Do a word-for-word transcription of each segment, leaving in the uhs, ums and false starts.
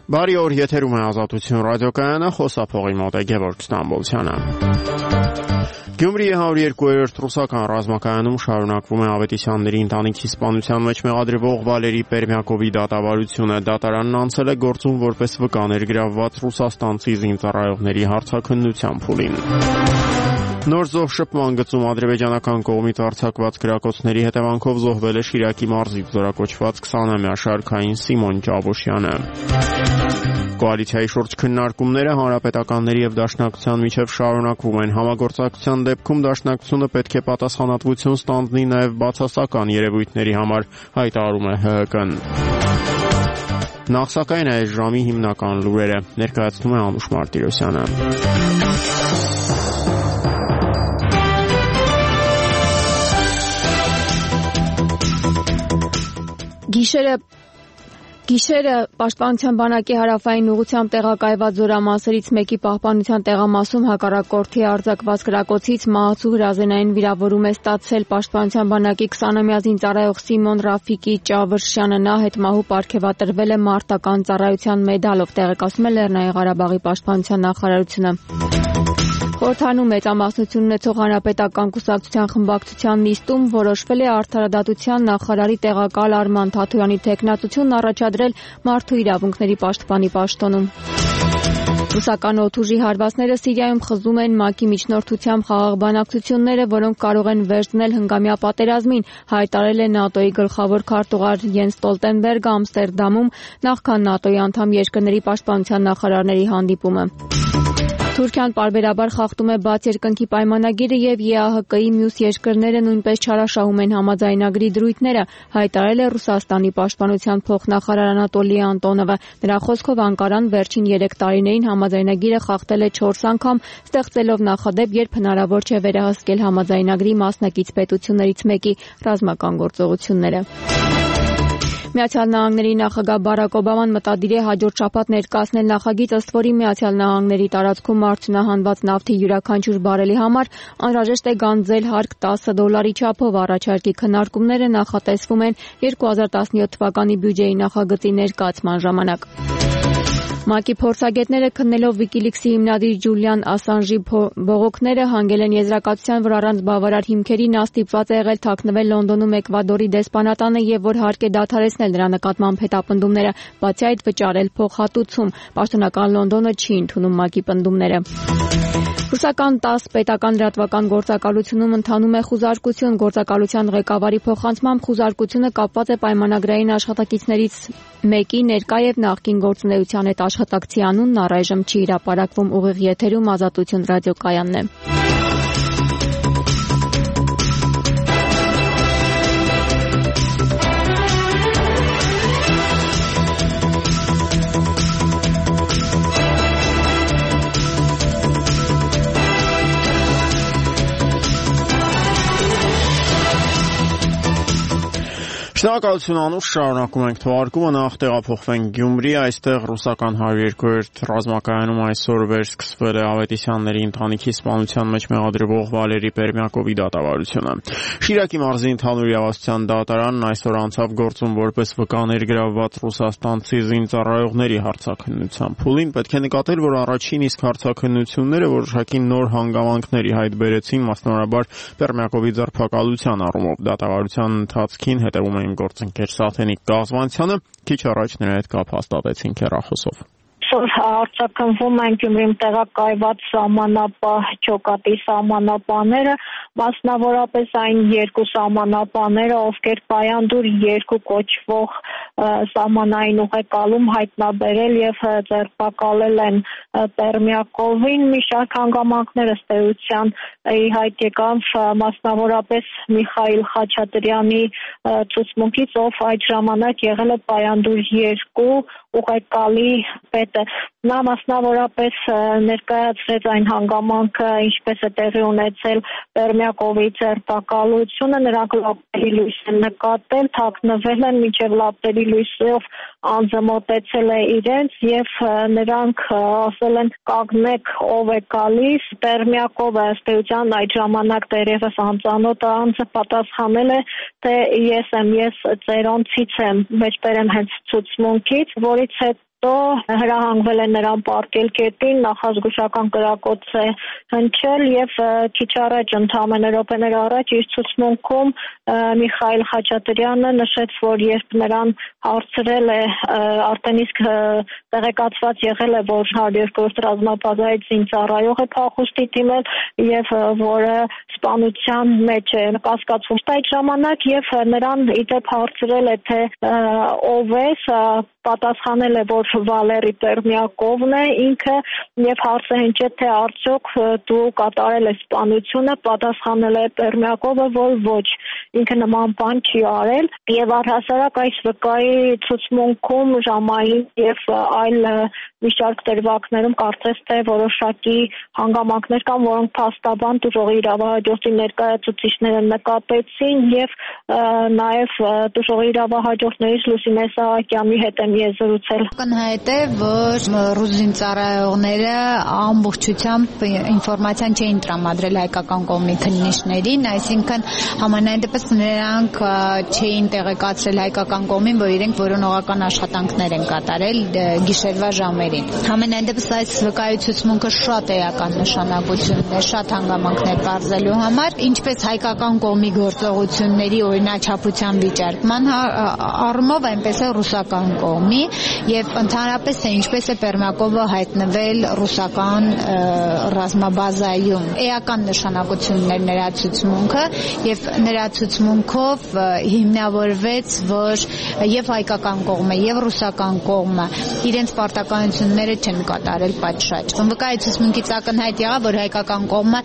Բարի օր, եթերում է Ազատություն ռադիոկայանը, խոսափողի մոտ է Գևորգ Ստամբոլցյանը։ Գյումրիի հարյուր երկու ռուսական ռազմակայանում շարունակվում է Ավետիսյանների ընտանիքի սպանության մեջ մեղադրվող Վալերի Պերմյակովի դատավարությունը։ Դատարանն անցել է գործում որպես վկա ներգրավված ռուսաստանցի զինծառայողների հարցաքննության փուլին։ Նոր զոհ շփման գծում ադրբեջանական կողմից արձակված գրակոծների հետևանքով զոհվել է Շիրակի մարզից զորակոչված քսանամյա շարքային Սիմոն Ճավոշյանը։ Կոալիցիայի շուրջ քննարկումները հանրապետականների եւ Դաշնակցության միջև շարունակվում են։ Համագործակցության դեպքում Դաշնակցությունը պետք է պատասխանատվություն ստանձնի նաեւ բացասական երևույթների համար, հայտարարում է Հ Հ Կն։ Նախ սակայն այս ժամի հիմնական լուրերը ներկայացնում է Անուշ Մարտիրոսյանը։ Գիշերը Գիշերը Պաշտպանության բանակի հարավային ուղղությամբ տեղակայված զորամասերից մեկի պահպանության տեղամասում հակառակորդի արձակված գրակոծից մահացու հրազենային վիրավորում է ստացել Պաշտպանության բանակի քսանամյա զինծառայող Սիմոն Ռաֆիկի Ճավրշյանը։ Նա հետմահու պարգևատրվել է մարտական ծառայության մեդալով, տեղեկացնում է Լեռնային Ղարաբաղի պաշտպանության նախարարությունը։ Խորհրդանում մեծամասնություն ունեցող հանրապետական կուսակցության խմբակցության նիստում որոշվել է արդարադատության նախարարի տեղակալ Արման Թաթոյանի թեկնածությունն առաջադրել մարդու իրավունքների պաշտպանի պաշտոնում։ Ռուսական օդուժի հարվածները Սիրիայում խզում են ՄԱԿ-ի միջնորդությամբ խաղաղ բանակցությունները, որոնք կարող են վերջ դնել հնգամյա պատերազմին, հայտարարել է ՆԱՏՕ-ի գլխավոր քարտուղար Յենս Ստոլտենբերգը Ամստերդամում նախքան ՆԱՏՕ-ի անդամ երկրների պաշտպանության նախարարների հանդիպումը։ Թուրքիան պարբերաբար խախտում է բաց երկնքի պայմանագիրը եւ Է Ա Հ Կ-ի մյուս երկրները նույնպես չարաշահում են համաձայնագրի դրույթները, հայտարարել է Ռուսաստանի պաշտպանության փոխնախարար Անատոլի Անտոնովը։ Նրա խոսքով Անկարան վերջին երեք տարիներին համաձայնագիրը խախտել է չորս անգամ, ստեղծելով նախադեպ, երբ հնարավոր չէ վերահսկել համաձայնագրի մասնակից պետություններից մեկի ռազմական գործողությունները։ Միացյալ Նահանգների նախագահ Բարակ Օբաման մտադիր է հաջորդ շաբաթ ներկայացնել նախագիծ, ըստ որի Միացյալ Նահանգների տարածքում արդյունահանված նավթի յուրաքանչյուր բարելի համար անհրաժեշտ է գանձել հարկ տասը դոլարի չափով։ Առաջարկի քննարկումները նախատեսվում են երկու հազար տասնյոթ թվականի բյուջեի նախագծի ներկայացման ժամանակ։ ՄԱԿ-ի փորձագետները քննելով Վիկիլիքսի հիմնադիր Ջուլիան Ասանժի բողոքները հանգել են եզրակացության, որ առանց բավարար հիմքերի նա ստիպված է եղել թաքնվել Լոնդոնում Էկվադորի դեսպանատանը եւ որ հարկ է դադարեցնել նրա նկատմամբ հետապնդումները, բացի այդ վճարել փոխհատուցում։ Պաշտոնական Լոնդոնը չի ընդունում ՄԱԿ-ի պնդումները։ Ռուսական տաս պետական լրատվական գործակալությունում ընթանում է խուզարկություն։ Գործակալության ղեկավարի փոխանցմամբ խուզարկությունը կապված է պայմանագրային աշխատակիցներից մեկի ներկա եւ նախկին գործունեության հետ աշխատակցի անունն առայժմ չի հրապարակվում։ Ուղիղ եթերում Ազատություն ռադիոկայանն է։ Շնորհակալություն Անուշ, շարունակում ենք թողարկումը, նախ տեղափոխվենք Գյումրի, այստեղ ռուսական հարյուր երկու ռազմակայանում այսօր վերսկսվել է Ավետիսյանների ընտանիքի սպանության մեջ մեղադրվող Վալերի Պերմյակովի դատավարությունը։ Շիրակի մարզի ընդհանուր իրավասության դատարանն այսօր անցավ գործում որպես վկա ներգրավված ռուսաստանցի զինծառայողների հարցաքննության փուլին։ Պետք է նկատել, որ առաջին իսկ հարցաքննությունները որոշակի նոր հանգամանքների հայտ բերեցին, մասնավորաբար Պերմյակովի ձերբակալության առումով։ Դատավարության ընթացքին հետևում էին գործընկեր Սաթենիկ Գազվանցյանը, քիչ առաջ նրա հետ կապ հաստատեցին հեռախոսով։ Արձակնվում են Գյումրիում տեղակայված սահմանապահ ջոկատի սահմանապահները, մասնավորապես այն երկու սահմանապահները, ովքեր Պայանդուր երկու կոչվող սահմանային ուղեկալում հայտնաբերել եւ ձերբակալել են Պերմյակովին։ Մի շարք հանգամանքներ ըստ էության ի հայտ եկավ, մասնավորապես Միխայիլ Խաչատրյանի ցուցմունքից, ով այդ ժամանակ եղել է Պայանդուր երկու ուղեկալի պետը։ Նա մասնավորապես ներկայացրեց այն հանգամանքը, ինչպես է տեղի ունեցել Պերմյակովի ձերբակալությունը, նրանք լապտերի լույս են նկատել, թաքնվել են, մինչև լապտերի լույսով անձը մոտեցել է իրենց եւ նրանք ասել են կանգնեք, ով է գալիս։ Պերմյակովը ըստ էության այդ ժամանակ դերևս անծանոթ անձը պատասխանել է, թե ես եմ, ես ծերոնցից եմ, մեջբերեմ հենց ցուցմունքից, որից հետ հետո հրահանգվել է նրան պառկել կետին, նախազգուշական կրակոց է հնչել եւ քիչ առաջ ընդամենը րոպեներ առաջ իր ցուցմունքում Միխայել Խաչատրյանը նշեց, որ երբ նրան հարցրել է, արդեն իսկ տեղեկացված եղել է, որ հարյուրերորդ ռազմաբազայից զինծառայող է փախուստի դիմել եւ որը սպանության մեջ է կասկածվում այդ ժամանակ եւ նրան իդեպ հարցրել է, թե ով է, պատասխանել է, որ Վալերի Պերմյակովն է ինքը եւ հարցը հնչեց, թե արդյոք դու կատարել ես սպանությունը, պատասխանել է Պերմյակովը, որ ոչ, ինքը նման բան չի արել եւ առհասարակ այս վկայի ցուցմունքում ժամային եւ այլ մի շարք դրվագներում կարծես թե որոշակի հանգամանքներ կան, որոնք փաստաբան դժողի իրավահաջորդի ներկայացուցիչները նկատեցին եւ նաեւ դժողի իրավահաջորդներից Լուսինե Սահակյանի հետ եմ ես զրուցել։ Ակնհայտ է, որ ռուս զինծառայողները ամբողջությամբ ինֆորմացիան չէին տրամադրել հայկական կողմի քննիչներին, այսինքն համենայն դեպս նրանք չէին տեղեկացրել հայկական կողմին, որ իրենք որոնողական աշխատանքներ են կատարել գիշերվա ժամերին։ Համենայն դեպս այս վկայությունքը շատ էական նշանակություն ունի, շատ հանգամանքներ բարձելու համար, ինչպես հայկական կողմի գործողությունների օրինաչափության վիճարկման առումով, այնպես է ռուսական կողմի եւ ընդհանրապես թե ինչպես է Պերմյակովը հայտնվել ռուսական ռազմաբազայում։ Էական նշանակություն ուներ նրա ցուցմունքը եւ նրա ցուցմունքով հիմնավորվեց, որ եւ հայկական կողմը եւ ռուսական կողմը իրենց պարտականությունները չեն կատարել պատշաճ։ Վկայի ցուցմունքից ակնհայտ եղավ, որ հայկական կողմը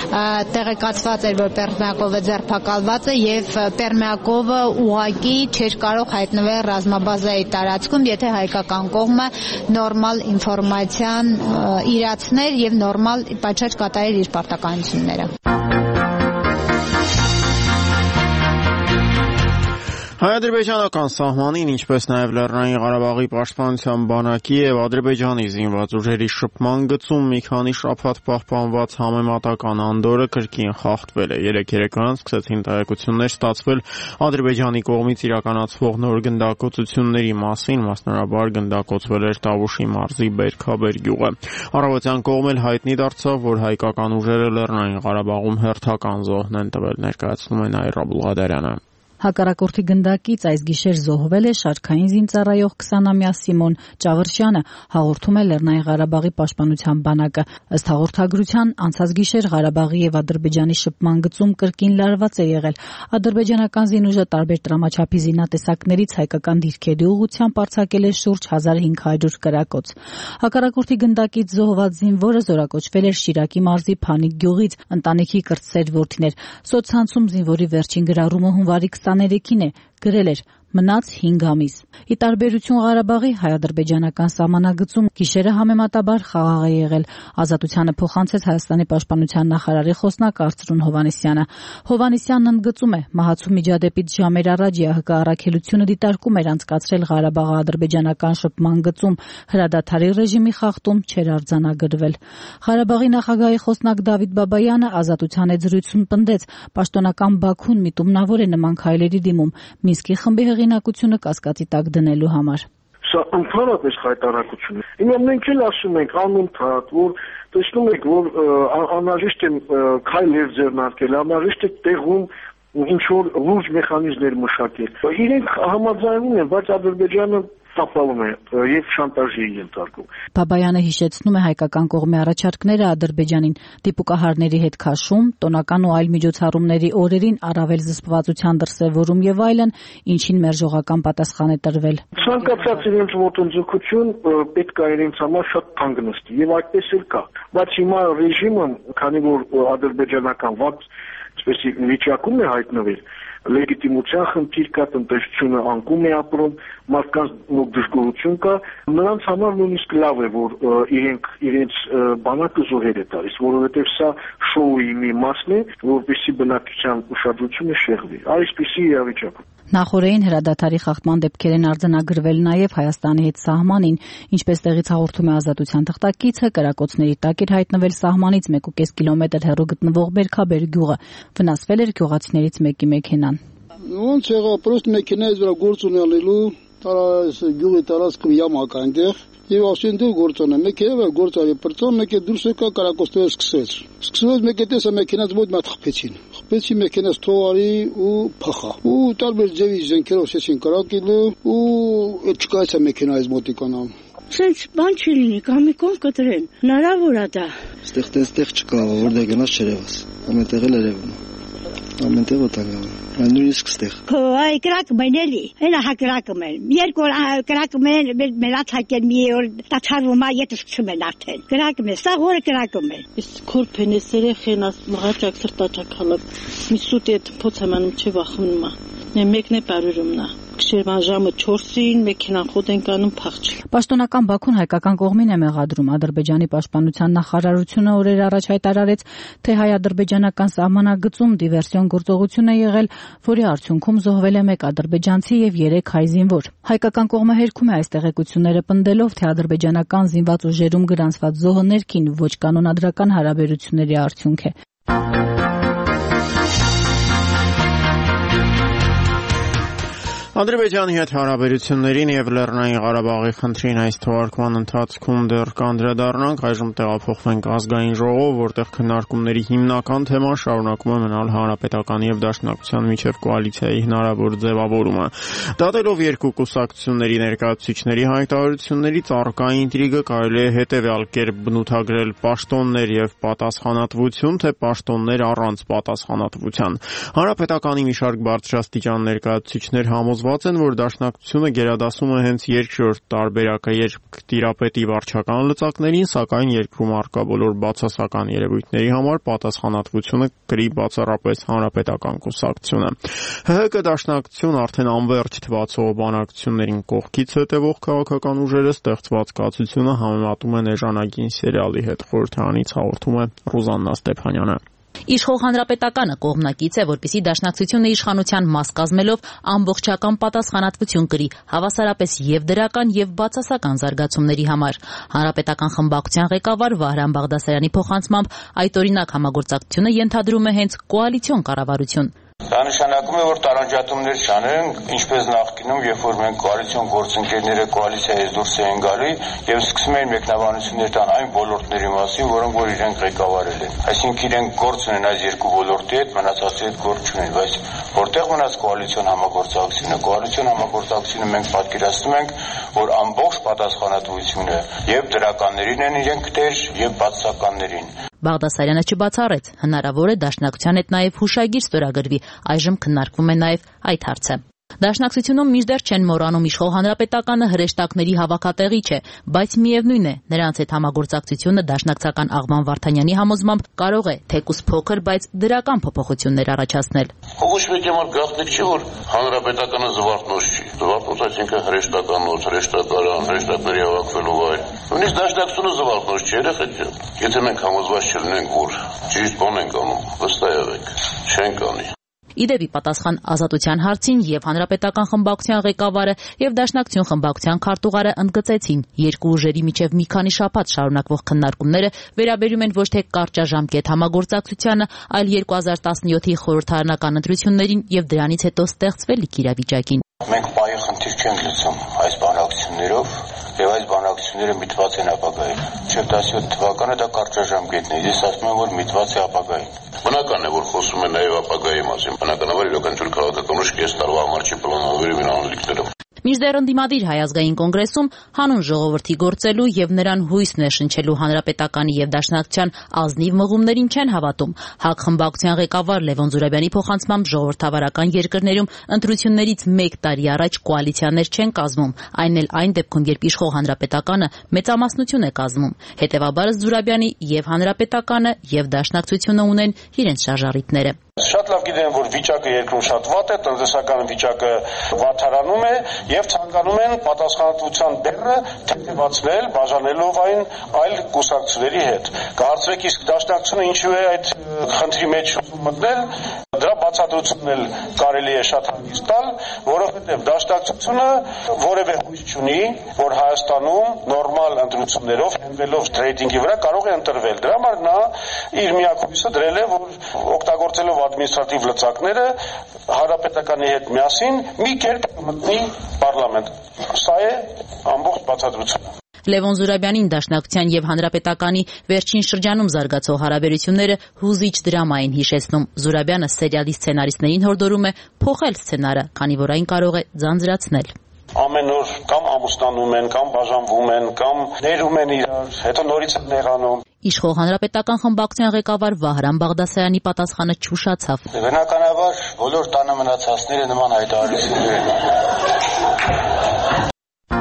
տեղեկացված էր, որ Պերմյակովը ձերբակալված է եւ Պերմյակովը ուղղակի չէր կարող հայտնվել ռազմաբազայի տարածքում, եթե հայկական կողմը նորմալ ինֆորմացիան իրացներ եւ նորմալ պատշաճ կատարեր իր պարտականությունները։ Հայ-ադրբեջանական սահմանին, ինչպես նաև Լեռնային Ղարաբաղի պաշտպանության բանակի եւ Ադրբեջանի զինված ուժերի շփման գծում մի քանի շաբաթ պահպանված համեմատական անդորը կրկին խախտվել է։ Երեք երեկոյան սկսեցին տեղեկություններ ստացվել Ադրբեջանի կողմից իրականացվող նոր գնդակոծությունների մասին, մասնարաբար գնդակոծվել էր Տավուշի մարզի Բերքաբեր գյուղը։ Առավոտյան կողմ էլ հայտնի դարձավ, որ հայկական ուժերը Լեռնային Ղարաբաղում հերթական զոհն են տվել, ներկայացնում է Նաիրա Բուլղադարյանը։ Հակառակորդի գնդակից այս գիշեր զոհվել է շարքային զինծառայող քսանամյա Սիմոն Ճավրշյանը, հաղորդում է Լեռնային Ղարաբաղի պաշտպանության բանակը։ Ըստ հաղորդագրության, անցած գիշեր Ղարաբաղի եւ Ադրբեջանի շփման գծում կրկին լարված է եղել։ Ադրբեջանական զինուժը տարբեր տրամաչափի զինատեսակներից հայկական դիրքերի ուղղությամբ արձակել է շուրջ հազար հինգ հարյուր կրակոց։ Հակառակորդի գնդակից զոհված զինվորը զորակոչվել էր Շիրակի մարզի Փանիկ գյուղից, ընտանիքի կրտսեր որդիներ։ Սոցցանցում զինվորի վերջին գրառումը հունվարի քսաներեքին է, գրել էր մնաց հինգ ամիս։ Ի տարբերություն Ղարաբաղի հայ-ադրբեջանական սահմանագծում գիշերը համեմատաբար խաղաղ է եղել։ Ազատությանը փոխանցեց Հայաստանի պաշտպանության նախարարի խոսնակ Արծրուն Հովհաննիսյանը։ Հովհաննիսյանն ընդգծում է, մահացու միջադեպից ժամեր առաջ ԵԱՀԿ առաքելությունը դիտարկում էր անցկացրել Ղարաբաղ-ադրբեջանական շփման գծում, հրադադարի ռեժիմի խախտում չէր արձանագրվել։ Ղարաբաղի նախագահի խոսնակ Դավիթ Բաբայանը Ազատության հետ զրույցում պնդեց, պաշտոնական Բաքուն միտումնավոր է նման քայլերի դիմում Մինսկի խմբի հեղինակությունը կասկածի տակ դնելու համար։ Սա ընդհանրապես խայտարակություն է։ Հիմա մենք էլ ասում ենք անընդհատ, որ տեսնում եք, որ անհրաժեշտ է քայլեր ձեռնարկել, անհրաժեշտ է տեղում ինչ որ լուրջ մեխանիզմներ մշակել։ Իրենք համաձայնվում են, բայց Ադրբեջանը տապալում է եւ շանտաժի ենթարկում։ Բաբայանը հիշեցնում է հայկական կողմի առաջարկները Ադրբեջանին դիպուկահարների հետ քաշում, տոնական ու այլ միջոցառումների օրերին առավել զսպվածության դրսևորում եւ այլն, ինչին մերժողական պատասխան է տրվել։ Ցանկացած իրենց ոտնձգություն պետք է իրենց համար շատ թանկ նստի եւ այդպես էլ կա։ Բայց հիմա ռեժիմը, քանի որ ադրբեջանական վատ այսպես վիճակում է հայտնվել, լեգիտիմության խնդիր կա, տնտեսությունը անկում է ապրում, մարդկանց դժգոհություն կա, նրանց համար նույնիսկ լավ է, որ իրենք իրենց բանակը զոհեր է տալիս, որովհետև սա շոուի մի մասն է, որպեսզի բնակչության ուշադրությունը շեղվի։ Այսպիսի իրավիճակ։ Նախորդին հրադադարի խախտման դեպքեր են արձանագրվել նաև Հայաստանի հետ սահմանին, ինչպես տեղից հաղորդում է Ազատության թղթակիցը, կրակոցների տակ էր հայտնվել սահմանից մեկ ու կես կիլոմետր հեռու գտնվող Բերքաբեր գյուղը, վնասվել էր գյուղացիներից մեկի մեքենան։ Ոնց եղավ, պրոստ մեքենայից վրա գործ ունենալու տարած գյուղի տարածքում յամակ այնտեղ եւ ասենտը գործոնը մեկը գործարի պրծոն մեկը դուրս եկա կարակոստով սկսեց սկսեց մեկը տեսա մեքենաց մոտ մատ խփեցին խփեցի մեքենաց թողարի ու փախա ու տարբեր ձևի զենքերով շեցին կարակիլը ու այդ չկայացա մեքենայից մոտիկանամ Սենց բան չի լինի, կամի կողմ կտրեն, հնարավոր է դա Ստեղ տես-տեղ չկա, որտեղ գնաց չերևաս Ամենտեղ էլ երևում Ամենտեղ օտանգամ Այն նույնիսկ ստեղ Այ կրակը մեն էլի, հենա հա կրակը մեն Երկու կրակը մեն, մենած հակել մի օր տաչարվում է, ետ սկսում են արդեն Կրակը մեն, սաղ որը կրակը մեն Ես քորփեն ես երեխեն աս մղաճակ սրտաճակ հալակ Մի սուտ էտ փոց ամանում չի վախմնում է Նե մեկն է պարուրումն է Գիշերվան ժամը չորսին մեքենան խոտ են կանում փախչի Պաշտոնական Բաքուն հայկական կողմին է մեղադրում Ադրբեջանի պաշտպանության նախարարությունը օրեր առաջ հայտարարեց թե հայ-ադրբեջանական սահմանագծում դիվերսիոն գործողություն է եղել որի արդյունքում զոհվել է մեկ ադրբեջանցի եւ երեք հայ զինվոր Հայկական կողմը հերքում է այս տեղեկությունները պնդելով թե ադրբեջանական զինված ուժերում գրանցված զոհը ներքին ոչ կանոնադրական հարաբերությունների արդյունք է Ադրբեջանի հետ հարաբերություններին եւ Լեռնային Ղարաբաղի խնդրին այս թվարկման ընթացքում դեռ կանդրադառնանք, այժմ տեղափոխվենք ազգային ժողով, որտեղ քննարկումների հիմնական թեման շարունակում է մնալ հանրապետական եւ դաշնակցության միջև կոալիցիայի հնարավոր ձևավորումը։ Դատելով երկու կուսակցությունների ներկայացուցիչների հայտարարություններից առկա ինտրիգը կարելի է հետեւյալ կերպ բնութագրել պաշտոններ եւ պատասխանատվություն, թե պաշտոններ առանց պատասխանատվության։ Հանրապետականի մի շարք բարձրաստիճան ներկայացուցիչներ համոզված են, որ դաշնակցությունը գերադասում է հենց երկրորդ տարբերակը, երբ տիրապետի վարչական լծակներին, սակայն երկրում առկա բոլոր բացասական երևույթների համար պատասխանատվությունը կրի բացառապես հանրապետական կուսակցությունը։ ՀՀԿ դաշնակցություն արդեն անվերջ թվացող բանակցություններին կողքից հետևող քաղաքական ուժերը ստեղծված կացությունը համեմատում են էժանագին սերիալի հետ, խորհրդարանից հաղորդում է Ռուզաննա Ստեփանյանը։ Իշխող հանրապետականը կողմնակից է, որպեսզի դաշնակցությունը իշխանության մաս կազմելով ամբողջական պատասխանատվություն կրի, հավասարապես եւ դրական եւ բացասական զարգացումների համար։ Հանրապետական խմբակցության ղեկավար Վահրամ Բաղդասարյանի փոխանցմամբ այդ օրինակ համագործակցությունը ենթադրում է հենց կոալիցիոն կառավարություն։ Դա նշանակում է, որ տարանջատումներ չանենք, ինչպես նախկինում, երբ որ մենք կոալիցիոն գործընկերները կոալիցիայից դուրս էին գալի եւ սկսում էին մեկնաբանություններ տան այն ոլորտների մասին, որոնք որ իրենք ղեկավարել են։ Այսինքն իրենք գործ ունեն այս երկու ոլորտի հետ, մնացածի հետ գործ չունեն, բայց որտեղ մնաց կոալիցիոն համագործակցությունը, կոալիցիոն համագործակցությունը մենք պատկերացնում ենք, որ ամբողջ պատասխանատվությունը եւ դրականներին են իրենք դեր եւ բացասականներին։ Բաղդասարյանը չբացառեց, հնարավոր է դաշնակցության հետ նաև հուշագիր ստորագրվի, այժմ քննարկվում է նաև այդ հարցը։ Դաշնակցությունում մինչդեռ չեն մոռանում իշխող հանրապետականը հրեշտակների հավաքատեղի չէ, բայց միևնույն է, նրանց հետ համագործակցությունը դաշնակցական Աղբան Վարդանյանի համոզմամբ կարող է թեկուզ փոքր, բայց դրական փոփոխություններ առաջացնել։ Ոչ մեկ համար գաղտնիք չի, որ հանրապետականը զվարթնոց չի։ Զվարթնոց այսինքն հրեշտականոց, հրեշտակարան, հրեշտակների հավաքվելու վայր։ Նույնիսկ դաշնակցությունը զվարթնոց չի, երեխեք ջան։ Եթե մենք համոզված չլինենք, որ ճիշտ բան ենք անում, վստահ եղեք, չենք անի։ Իդեպի պատասխան ազատության հարցին եւ հանրապետական խմբակցության ղեկավարը եւ դաշնակցություն խմբակցության քարտուղարը ընդգծեցին երկու ուժերի միջև մի քանի շաբաթ շարունակվող քննարկումները վերաբերում են ոչ թե կարճաժամկետ համագործակցությանը, այլ երկու հազար տասնյոթի խորհրդարանական ընտրություններին եւ դրանից հետո ստեղծվելիք իրավիճակին։ Մենք պայի խնդիր չենք լուծում այս բանակցություններով եւ այս բանակցությունները միտված են ապագային։ Չեմ տասնյոթ թվականը դա կարճաժամկետն է, ես ասում եմ, որ միտված է ապագային։ Բնական է, որ խոսում են նաեւ ապագայի մասին։ Բնականաբար յուրաքանչյուր քաղաքական ուժ կես տարվա համար չի պլանավորել իր անելիքներով։ Մինչդեռ ընդդիմադիր Հայ ազգային կոնգրեսում հանուն ժողովրդի գործելու եւ նրան հույս ներշնչելու հանրապետականի եւ դաշնակցության ազնիվ մղումներին չեն հավատում։ ՀԱԿ խմբակցության ղեկավար Լևոն Զուրաբյանի փոխանցմամբ ժողովրդավարական երկրներում ընտրություններից մեկ տարի առաջ կոալիցիաներ չեն կազմում, այն էլ այն դեպքում, երբ իշխող հանրապետականը մեծամասնություն է կազմում։ Հետևաբար Զուրաբյանի եւ հանրապետականը եւ դաշնակցությունը ունեն իրենց շարժառիթները։ Շատ լավ գիտեն, որ վիճակը երկրում շատ վատ է, տնտեսական վիճակը վատթարանում է եւ ցանկանում են պատասխանատվության բեռը թեթևացնել, բաժանելով այն այլ կուսակցությունների հետ։ Կարծեք իսկ դաշնակցությունը ինչու է այդ խնդրի մեջ մտնել, Դրա բացատրությունն էլ կարելի է շատ հանգիստ տալ, որովհետև դաշնակցությունը որևէ հույս չունի, որ Հայաստանում նորմալ ընտրություններով, հենվելով ռեյտինգի վրա կարող է ընտրվել։ Դրա համար նա իր միակ հույսը դրել է, որ օգտագործելով ադմինիստրատիվ լծակները Հանրապետականի հետ միասին մի կերպ մտնի պարլամենտ։ Սա է ամբողջ բացատրությունը։ Լևոն Զուրաբյանին Դաշնակցության եւ Հանրապետականի վերջին շրջանում զարգացող հարաբերությունները հուզիչ դրամա են հիշեցնում։ Զուրաբյանը սերիալի սցենարիստներին հորդորում է փոխել սցենարը, քանի որ այն կարող է ձանձրացնել։ Ամեն օր կամ ամուսնանում են, կամ բաժանվում են, կամ ներում են իրար, հետո նորից են նեղանում։ Իշխող Հանրապետական խմբակցության ղեկավար Վահրամ Բաղդասարյանի պատասխանը չուշացավ։ Բնականաբար բոլոր տանը մնացածները նման հայտարարություններ են։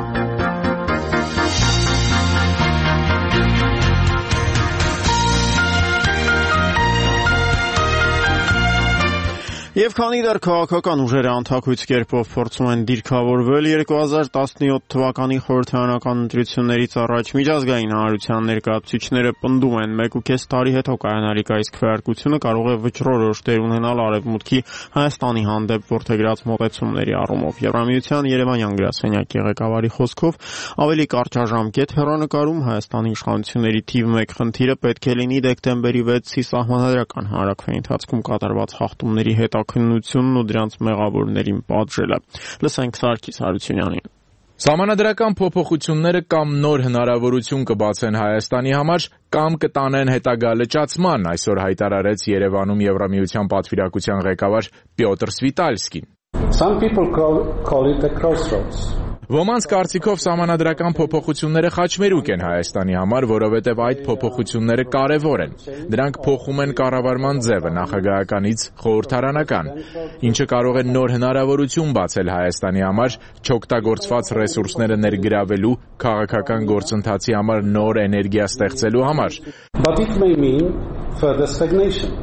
Եվ քանի դեռ քաղաքական ուժերը անթաքույց կերպով փորձում են դիրքավորվել երկու հազար տասնյոթ թվականի խորհրդարանական ընտրություններից առաջ միջազգային հանրության ներկայացուցիչները պնդում են մեկ ու կես տարի հետո կայանալիք այս քվեարկությունը կարող է վճռորոշ դեր ունենալ Արևմուտքի Հայաստանի հանդեպ որդեգրած մոտեցումների առումով։ Եվրամիության Երևանյան գրասենյակի ղեկավարի խոսքով ավելի կարճաժամկետ հեռանկարում Հայաստանի իշխանությունների թիվ մեկ խնդիրը պետք է լինի դեկտեմբերի վեցի սահմանադրական հանրաքվեի ընթացքում կատարված խախտումների հետ քննությունն ու դրանց մեղավորներին պատժելը։ Լսենք Սարգիս Հարությունյանին։ Սահմանադրական փոփոխությունները կամ նոր հնարավորություն կբացեն Հայաստանի համար, կամ կտանեն հետագա լճացման, այսօր հայտարարեց Երևանում Եվրամիության պատվիրակության ղեկավար Պյոտր Սվիտալսկին։ Some people call, call it a crossroads. Ոմանց կարծիքով սահմանադրական փոփոխությունները խաչմերուկ են Հայաստանի համար, որովհետև այդ փոփոխությունները կարևոր են։ Դրանք փոխում են կառավարման ձևը նախագահականից խորհրդարանական, ինչը կարող է նոր հնարավորություն բացել Հայաստանի համար չօգտագործված ռեսուրսները ներգրավելու, քաղաքական գործընթացի համար նոր էներգիա ստեղծելու համար։ But it may mean further stagnation.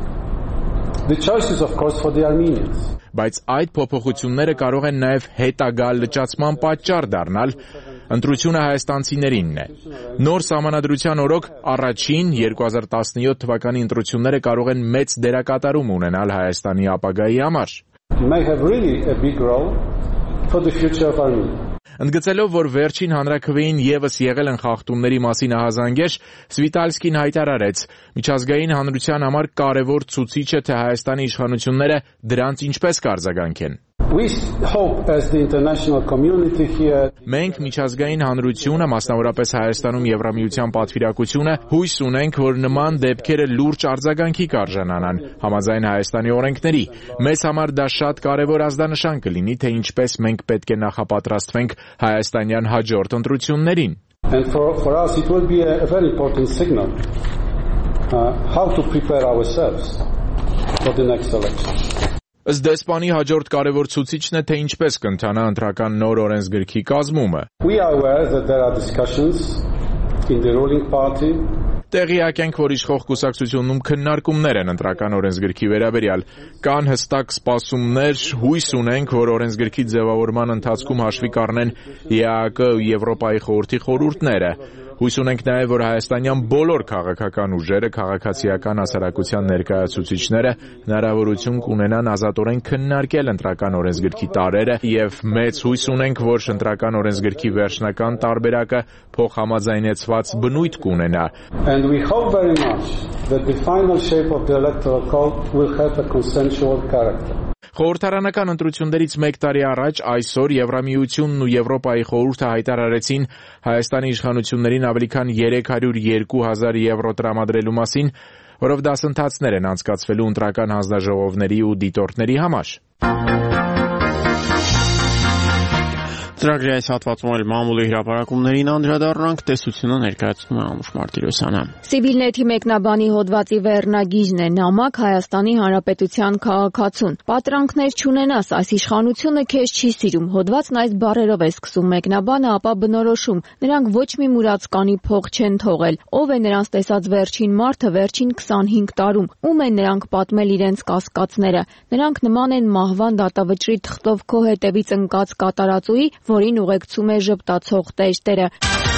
The choice is of course for the Armenians. Բայց այդ փոփոխությունները կարող են նաև հետագա լճացման պատճառ դառնալ, ընտրությունը հայաստանցիներինն է։ Նոր սահմանադրության օրոք առաջին երկու հազար տասնյոթ թվականի ընտրությունները կարող են մեծ դերակատարում ունենալ Հայաստանի ապագայի համար։ May have really a big role for the future of Armenia. Ընդգծելով, որ վերջին հանրաքվեին եւս եղել են խախտումների մասին ահազանգեր, Սվիտալսկին հայտարարեց. միջազգային հանրության համար կարևոր ցուցիչ է, թե Հայաստանի իշխանությունները դրանց ինչպես կարձագանքեն։ We hope as the international community here. Մենք միջազգային հանրությունը, մասնավորապես Հայաստանում Եվրամիության պատվիրակությունը, հույս ունենք, որ նման դեպքերը լուրջ արձագանքի կարժանանան, համաձայն Հայաստանի օրենքների։ Մեզ համար դա շատ կարևոր ազդանշան կլինի, թե ինչպես մենք պետք է նախապատրաստվենք հայաստանյան հաջորդ ընտրություններին։ And for for us it will be a, a very important signal uh, how to prepare ourselves for the next election. Ըստ դեսպանի հաջորդ կարևոր ցուցիչն է, թե ինչպես կընթանա ընտրական նոր օրենսգրքի կազմումը։ We are aware that there are discussions in the ruling party. Տեղյակ ենք, որ իշխող կուսակցությունում քննարկումներ են ընտրական օրենսգրքի վերաբերյալ։ Կան հստակ սպասումներ, հույս ունենք, որ օրենսգրքի ձևավորման ընթացքում հաշվի կառնեն Է Ա Կ ու Եվրոպայի խորհրդի խորհուրդները։ Հույս ունենք նաև, որ հայաստանյան բոլոր քաղաքական ուժերը, քաղաքացիական հասարակության ներկայացուցիչները հնարավորություն կունենան ազատորեն քննարկել ընտրական օրենսգրքի տարրերը եւ մեծ հույս ունենք, որ ընտրական օրենսգրքի վերջնական տարբերակը փոխհամաձայնեցված բնույթ կունենա։ And we hope very much that the final shape of the electoral code will have a consensual character. Խորհրդարանական ընտրություններից մեկ տարի առաջ այսօր Եվրամիությունն ու Եվրոպայի խորհուրդը հայտարարեցին Հայաստանի իշխանություններին ավելի քան երեք հարյուր երկու հազար եվրո տրամադրելու մասին, որով դասընթացներ են անցկացվելու ընտրական հանձնաժողովների ու դիտորդների համար։ Ծրագրի այս հատվածում էլ մամուլի հրապարակումներին անդրադառնանք, տեսությունը ներկայացնում է Անուշ Մարտիրոսյանը։ Civilnet-ի մեկնաբանի հոդվածի վերնագիժն է նամակ Հայաստանի Հանրապետության քաղաքացուն։ Պատրանքներ չունենաս, այս իշխանությունը քեզ չի սիրում։ Հոդվածն այս բառերով է սկսում մեկնաբանը, ապա բնորոշում. նրանք ոչ մի մուրացկանի փող չեն թողել։ Ով է նրանց տեսած վերջին մարդը վերջին քսանհինգ տարում։ Ում են նրանք պատմել իրենց կասկածները։ Նրանք նման են մահվան դատավճռի թղթով քո հետևից ընկած կատարածուի, որին ուղեկցում է ժպտացող տերտերը։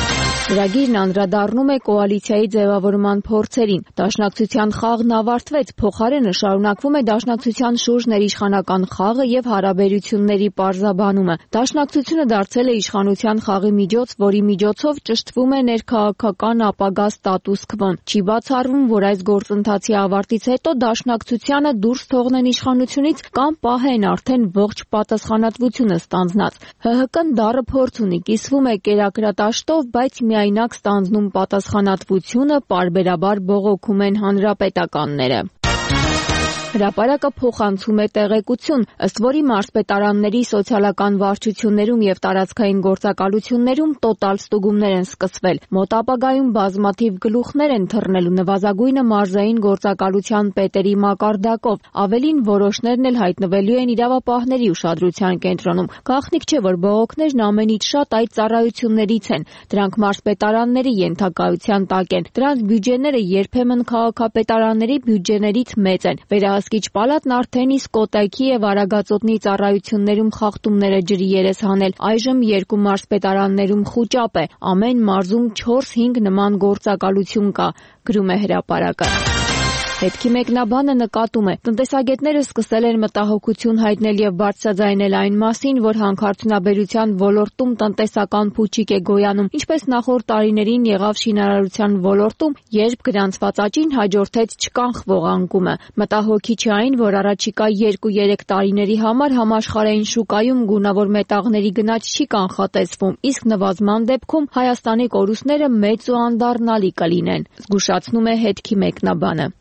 Ծրագիրն անդրադառնում է կոալիցիայի ձևավորման փորձերին։ Դաշնակցության խաղն ավարտվեց, փոխարենը շարունակվում է դաշնակցության շուրջ ներիշխանական խաղը եւ հարաբերությունների պարզաբանումը։ Դաշնակցությունը դարձել է իշխանության խաղի միջոց, որի միջոցով ճշտվում է ներքաղաքական ապագա ստատուս քվոն։ Չի բացառվում, որ այս գործընթացի ավարտից հետո դաշնակցությանը դուրս թողնեն իշխանությունից կամ պահեն արդեն ողջ պատասխանատվությունը ստանձնած։ Հ Հ Կն դառը փորձ ունի, կիսվում է կերակրատաշտով, բայց միայնակ ստանձնում պատասխանատվությունը, պարբերաբար բողոքում են հանրապետականները։ Հրապարակը փոխանցում է տեղեկություն, ըստ որի մարզպետարանների սոցիալական վարչություններում եւ տարածքային գործակալություններում տոտալ ստուգումներ են սկսվել։ Մոտ ապագայում բազմաթիվ գլուխներ են թռնելու նվազագույնը մարզային գործակալության պետերի մակարդակով։ Ավելին, որոշներն էլ հայտնվելու են իրավապահների ուշադրության կենտրոնում։ Գաղտնիք չէ, որ բողոքներն ամենից շատ այդ ծառայություններից են։ Դրանք մարզպետարանների ենթակայության տակ են։ Դրանց բյուջեները երբեմն քաղաքապետարանների բյուջեներից մեծ են։ Վերահսկիչ պալատն արդեն իսկ Կոտայքի եւ Արագածոտնի ծառայություններում խախտումները ջրի երես հանել։ Այժմ երկու մարզպետարաններում խուճապ է։ Ամեն մարզում չորս-հինգ նման գործակալություն կա, գրում է հրապարակը։ Հետքի մեկնաբանը նկատում է. տնտեսագետները սկսել են մտահոգություն հայտնել եւ բարձրաձայնել այն մասին, որ հանքարդյունաբերության ոլորտում տնտեսական փուչիկ է գոյանում, ինչպես նախորդ տարիներին եղավ շինարարության ոլորտում, երբ գրանցված աճին հաջորդեց չկանխվող անկումը։ Մտահոգիչ է այն, որ առաջիկա երկու-երեք տարիների համար համաշխարհային շուկայում գունավոր մետաղների գնաճ չի կանխատեսվում, իսկ նվազման դեպքում Հայաստանի կորուստները մեծ ու անդառնալի կլինեն, զգուշացնում է հետքի մեկնաբանը։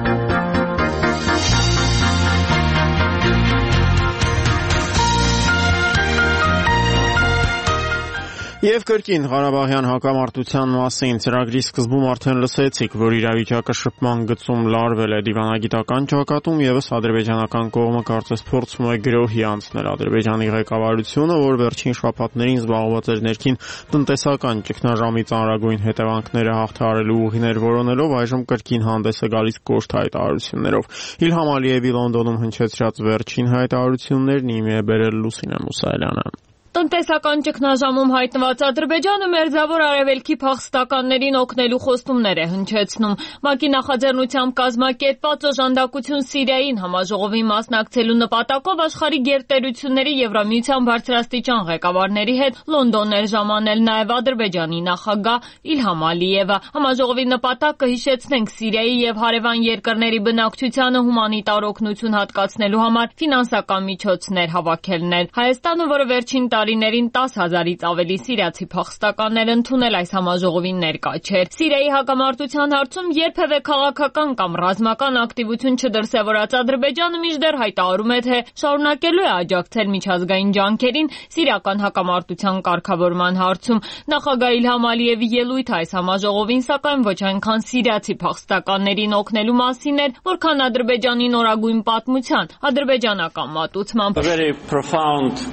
Եվ կրկին Ղարաբաղյան հակամարտության մասին ծրագրի սկզբում արդեն լսեցիք, որ իրավիճակը շփման գծում լարվել է դիվանագիտական ճակատում, եւս ադրբեջանական կողմը կարծես փորձում է գրոհի անցնել ադրբեջանի ղեկավարությունը, որ վերջին շաբաթներին զբաղված էր ներքին տնտեսական ճգնաժամի ծանրագույն հետևանքները հաղթահարելու ուղիներ որոնելով, այժմ կրկին հանդես է գալիս կոշտ հայտարարություններով։ Իլհամ Ալիևի Լոնդոնում հնչեցրած վերջին հայտարարություններն իմի է բերել Լուսինե Մուսայելյանը։ Տնտեսական ճգնաժամում հայտնված Ադրբեջանը մերձավոր արևելքի փախստականներին օգնելու խոստումներ է հնչեցնում։ ՄԱԿ-ի նախաձեռնությամբ կազմակերպված օժանդակություն Սիրիային համաժողովի մասնակցելու նպատակով աշխարհի գերտերությունների Եվրամիության բարձրաստիճան ղեկավարների հետ Լոնդոն էր ժամանել նաև Ադրբեջանի նախագահ Իլհամ Ալիևը։ Համաժողովի նպատակը, հիշեցնենք, Սիրիայի եւ հարևան երկրների բնակչությանը հումանիտար օգնություն հատկացնելու համար ֆինանսական միջոցներ հավաքելն էր։ Հայաստանը, որը վերջին տարիներին տասը հազարից ավելի սիրիացի փախստականներ ընդունել այս համաժողովին ներկա չէր։ Սիրիայի հակամարտության հարցում երբևէ քաղաքական կամ ռազմական ակտիվություն չդրսևորած Ադրբեջանը մինչդեռ հայտարարում է, թե շարունակելու է աջակցել միջազգային ջանքերին սիրիական հակամարտության կարգավորման հարցում։ Նախագահ Իլհամ Ալիևի ելույթը այս համաժողովին, սակայն, ոչ այնքան սիրիացի փախստականներին օգնելու մասին էր, որքան Ադրբեջանի նորագույն պատմության, ադրբեջանական մատուցմամբ։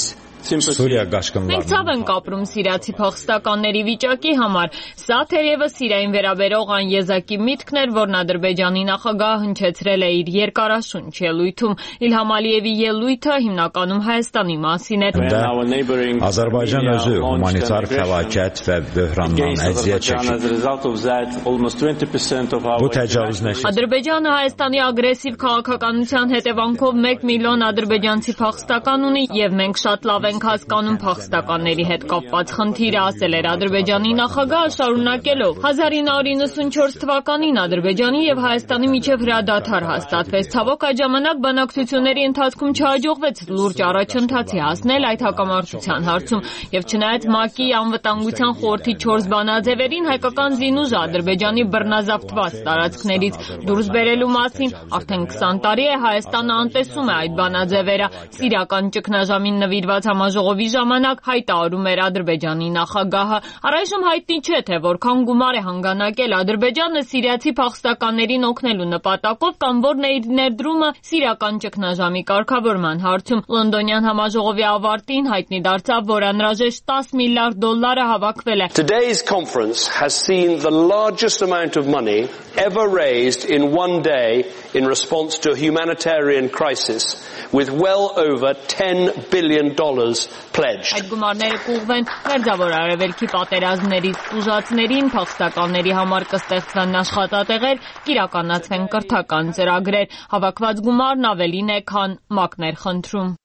Մենք ցավ ենք ապրում սիրիացի փախստականների վիճակի համար։ Սա թերևս Սիրիային վերաբերող այն եզակի միտքն էր, որն Ադրբեջանի նախագահը հնչեցրել է իր երկարաշունչ ելույթում։ Իլհամ Ալիևի ելույթը հիմնականում Հայաստանի մասին էր։ Azərbaycan özü humanitar fəlakət və böhrandan əziyyət çəkir. Bu təcavüzlər Ադրբեջանը Հայաստանի ագրեսիվ քաղաքականության հետևանքով մեկ միլիոն ադրբեջանցի փախստական ունի եւ մենք շատ լավ ենք հասկանում փախստականների հետ կապված խնդիրը, ասել էր Ադրբեջանի նախագահը, շարունակելով. հազար ինը հարյուր իննսունչորս թվականին Ադրբեջանի եւ Հայաստանի միջև հրադադար հաստատվեց։ Ցավոք այդ ժամանակ բանակցությունների ընթացքում չհաջողվեց լուրջ առաջընթացի հասնել այդ հակամարտության հարցում եւ չնայած ՄԱԿ-ի անվտանգության խորհրդի չորս բանաձևերին հայկական զինուժը Ադրբեջանի բռնազավթված տարածքներից դուրս բերելու մասին արդեն քսան տարի է Հայաստանը անտեսում է այդ բանաձևերը։ Սիրիական ճգնաժամին նվիրված համաժողովի ժամանակ հայտարարում էր Ադրբեջանի նախագահը։ Առայժմ հայտնի չէ, թե որքան գումար է հանգանակել Ադրբեջանը սիրիացի փախստականներին օգնելու նպատակով կամ որն է իր ներդրումը սիրիական ճգնաժամի կարգավորման հարցում։ Լոնդոնյան համաժողովի ավարտին հայտնի դարձավ, որ անհրաժեշտ տասը միլիարդ դոլարը հավաքվել է։ Today's conference has seen the largest amount of money ever raised in one day in response to a humanitarian crisis, with well over ten billion dollars members pledged. Այդ գումարները կուղվեն Մերձավոր Արևելքի պատերազմներից տուժածներին, փախստականների համար կստեղծվեն աշխատատեղեր, կիրականացվեն կրթական ծրագրեր։ Հավաքված գումարն ավելին է, քան ՄԱԿ-ն էր խնդրում։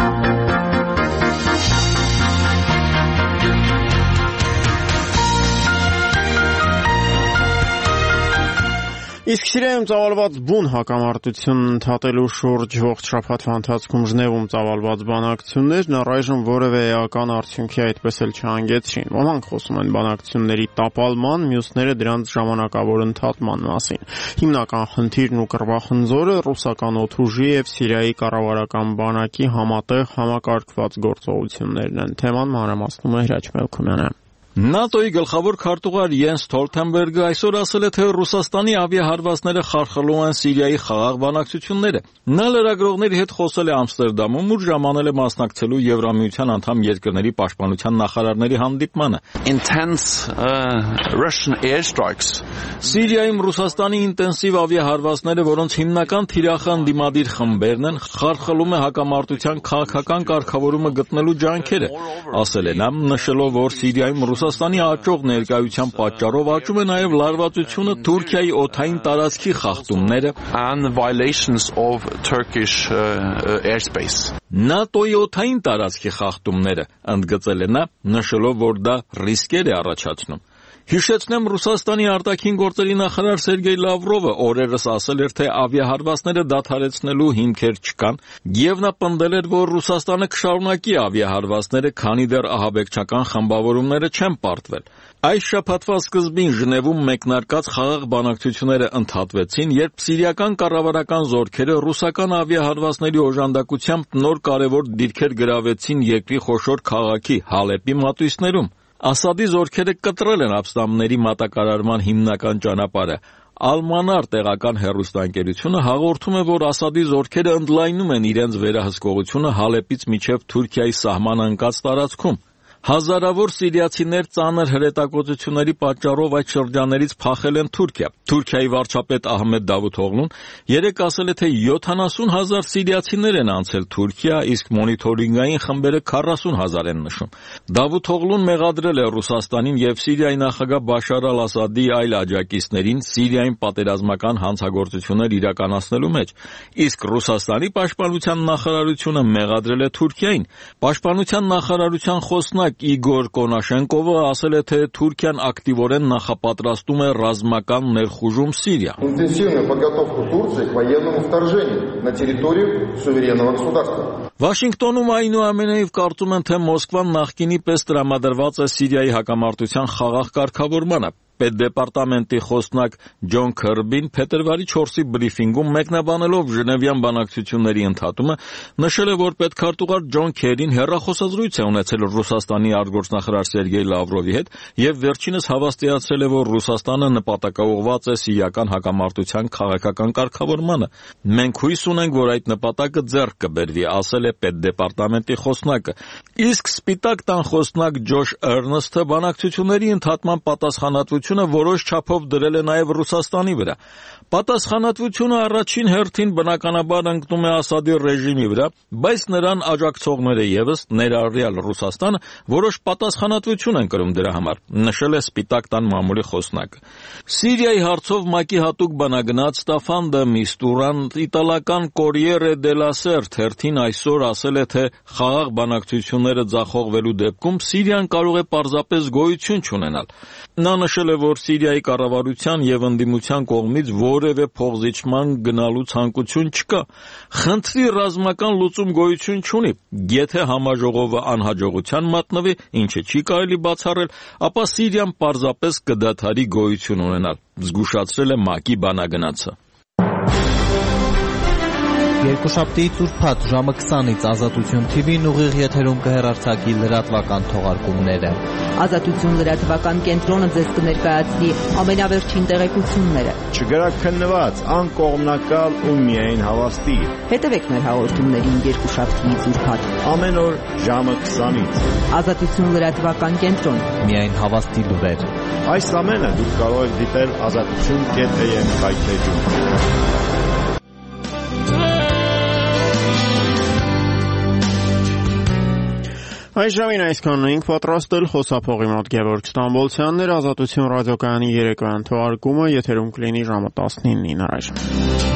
Իսկ Սիրիայում ծավալված բուն հակամարտությունն ընդհատելու շուրջ ողջ շաբաթվա ընթացքում Ժնևում ծավալված բանակցություններն առայժմ որևէ էական արդյունքի այդպես էլ չհանգեցրին։ Ոմանք խոսում են բանակցությունների տապալման, մյուսները դրանց ժամանակավոր ընդհատման մասին։ Հիմնական խնդիրն ու կռվախնձորը ռուսական օդուժի եւ Սիրիայի կառավարական բանակի համատեղ համակարգված գործողություններն են։ Թեման մանրամասնում է Հրաչ Մելքումյանը։ ՆԱՏՕ-ի գլխավոր քարտուղար Յենս Ստոլթենբերգը այսօր ասել է, թե Ռուսաստանի ավիահարվածները խարխլում են Սիրիայի խաղաղ բանակցությունները։ Նա լրագրողների հետ խոսել է Ամստերդամում, ուր ժամանել է մասնակցելու Եվրամիության անդամ երկրների պաշտպանության նախարարների հանդիպմանը։ Սիրիայում Ռուսաստանի ինտենսիվ ավիահարվածները, որոնց հիմնական թիրախը ընդդիմադիր խմբերն են, խարխլում է հակամարտության քաղաքական կարգավորումը գտնելու ջանքերը, ասել է նա, նշելով, որ Սիրիայում Ռուսաստանի աճող ներկայության պատճառով աճում է նաև լարվածությունը, Թուրքիայի օդային տարածքի խախտումները ՆԱՏՕ-ի օդային տարածքի խախտումները, ընդգծել է նա, նշելով, որ դա ռիսկեր է առաջացնում։ Հիշեցնեմ, Ռուսաստանի արտաքին գործերի նախարար Սերգեյ Լավրովը օրերս ասել էր, թե ավիահարվածները դադարեցնելու հիմքեր չկան, եւ նա պնդել էր, որ Ռուսաստանը կշարունակի ավիահարվածները, քանի դեռ ահաբեկչական խմբավորումները չեն պարտվել։ Այս շաբաթվա սկզբին Ժնևում մեկնարկած խաղաղ բանակցությունները ընդհատվեցին, երբ սիրիական կառավարական զորքերը ռուսական ավիահարվածների օժանդակությամբ նոր կարևոր դիրքեր գրավեցին երկրի խոշոր քաղաքի Հալեպի մատույցներում։ Ասադի զորքերը կտրել են ապստամբների մատակարարման հիմնական ճանապարհը։ Ալմանար տեղական հեռուստաընկերությունը հաղորդում է, որ Ասադի զորքերը ընդլայնում են իրենց վերահսկողությունը Հալեպից մինչև Թուրքիայի սահման ընկած տարածքում։ Հազարավոր սիրիացիներ ծանր հրետակոծությունների պատճառով այդ շրջաններից փախել են Թուրքիա։ Թուրքիայի վարչապետ Ահմեդ Դավութօղլուն երեկ ասել է, թե յոթանասուն հազար սիրիացիներ են անցել Թուրքիա, իսկ մոնիթորինգային խմբերը քառասուն հազար են նշում։ Դավութօղլուն մեղադրել է Ռուսաստանին եւ Սիրիայի նախագահ Բաշար ալ-Ասադի այլ աջակիցներին Սիրիայում պատերազմական հանցագործություններ իրականացնելու մեջ, իսկ Ռուսաստանի պաշտպանության նախարարությունը մեղադրել է Թուրքիային։ Պաշտպանության նախարարության խոսնակ Իգոր Կոնաշենկովը ասել է, թե Թուրքիան ակտիվորեն նախապատրաստում է ռազմական ներխուժում Սիրիա։ Վաշինգտոնում այնուամենայնիվ կարծում են, թե Մոսկվան նախկինի պես տրամադրված է Սիրիայի հակամարտության խաղաղ կարգավորմանը։ Պետդեպարտամենտի խոսնակ Ջոն Քըրբին փետրվարի չորսի բրիֆինգում մեկնաբանելով Ժնևյան բանակցությունների ընդհատումը նշել է, որ պետքարտուղար Ջոն Քերին հեռախոսազրույց է ունեցել Ռուսաստանի արտգործնախարար Սերգեյ Լավրովի հետ եւ վերջինս հավաստիացրել է, որ Ռուսաստանը նպատակաուղղված է սիրիական հակամարտության քաղաքական կարգավորմանը։ Մենք հույս ունենք, որ այդ նպատակը ձեռք կբերվի, ասել է պետդեպարտամենտի խոսնակը։ Իսկ Սպիտակ տան խոսնակ Ջոշ Էրնստը բանակցությունների ընդհատման պատասխանատվությունը որոշ չափով դրել է նաև Ռուսաստանի վրա։ Պատասխանատվությունը առաջին հերթին բնականաբար ընկնում է Ասադի ռեժիմի վրա, բայց նրան աջակցողները ևս, ներառյալ Ռուսաստանը, որոշ պատասխանատվություն են կրում դրա համար, նշել է Սպիտակ տան մամուլի խոսնակը։ Սիրիայի հարցով ՄԱԿ-ի հատուկ բանագնաց Ստաֆան դը Միստուրան իտալական Կորիերը դելա Սեր թերթին այսօր ասել է, թե խաղաղ բանակցությունները ձախողվելու դեպքում Սիրիան կարող է պարզապես գոյություն չունենալ։ Նա նշել է, որ Սիրիայի կառավարության եւ ընդդիմության կողմից որևէ փոխզիջման գնալու ցանկություն չկա։ Խնդրի ռազմական լուծում գոյություն չունի։ Եթե համաժողովը անհաջողության մատնվի, ինչը չի կարելի բացառել, ապա Սիրիան պարզապես կդադարի գոյություն ունենալ, զգուշացրել է ՄԱԿ-ի բանագնացը։ Երկուշաբթիից ուրբաթ ժամը քսանից Ազատություն թի վին ուղիղ եթերում կհեռարձակի լրատվական թողարկումները։ Ազատություն լրատվական կենտրոնը ձեզ կներկայացնի ամենավերջին տեղեկությունները։ Չգրաքննված, անկողմնակալ ու միայն հավաստի։ Հետևեք մեր հաղորդումներին երկուշաբթիից ուրբաթ ամեն օր ժամը քսանից։ Ազատություն լրատվական կենտրոն։ Միայն հավաստի լուրեր։ Այս ամենը դուք կարող եք դիտել ազատություն կետ է եմ կայքեջում։ Այս ժամին այսքանն էինք պատրաստել խոսափողի մոտ Գևորգ Ստամբոլցյանն էր, Ազատություն ռադիոկայանի երեկոյան թողարկումը եթերում կլինի ժամը տասնինին առայժմ։